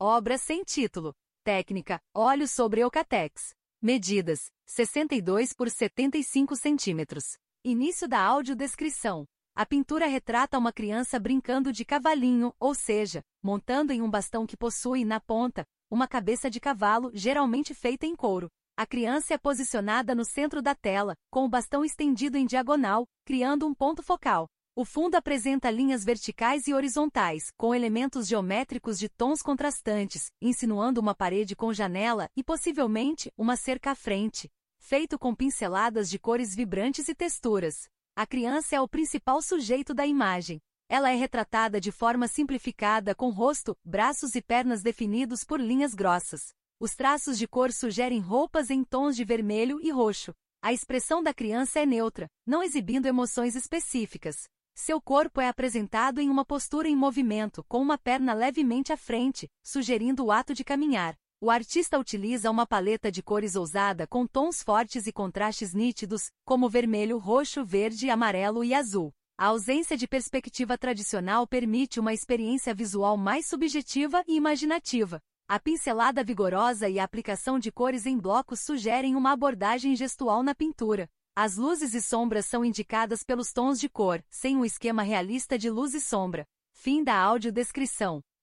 Obra sem título. Técnica, óleo sobre Eucatex. Medidas, 62 por 75 centímetros. Início da audiodescrição. A pintura retrata uma criança brincando de cavalinho, ou seja, montando em um bastão que possui, na ponta, uma cabeça de cavalo, geralmente feita em couro. A criança é posicionada no centro da tela, com o bastão estendido em diagonal, criando um ponto focal. O fundo apresenta linhas verticais e horizontais, com elementos geométricos de tons contrastantes, insinuando uma parede com janela e, possivelmente, uma cerca à frente. Feito com pinceladas de cores vibrantes e texturas. A criança é o principal sujeito da imagem. Ela é retratada de forma simplificada com rosto, braços e pernas definidos por linhas grossas. Os traços de cor sugerem roupas em tons de vermelho e roxo. A expressão da criança é neutra, não exibindo emoções específicas. Seu corpo é apresentado em uma postura em movimento, com uma perna levemente à frente, sugerindo o ato de caminhar. O artista utiliza uma paleta de cores ousada com tons fortes e contrastes nítidos, como vermelho, roxo, verde, amarelo e azul. A ausência de perspectiva tradicional permite uma experiência visual mais subjetiva e imaginativa. A pincelada vigorosa e a aplicação de cores em blocos sugerem uma abordagem gestual na pintura. As luzes e sombras são indicadas pelos tons de cor, sem um esquema realista de luz e sombra. Fim da audiodescrição.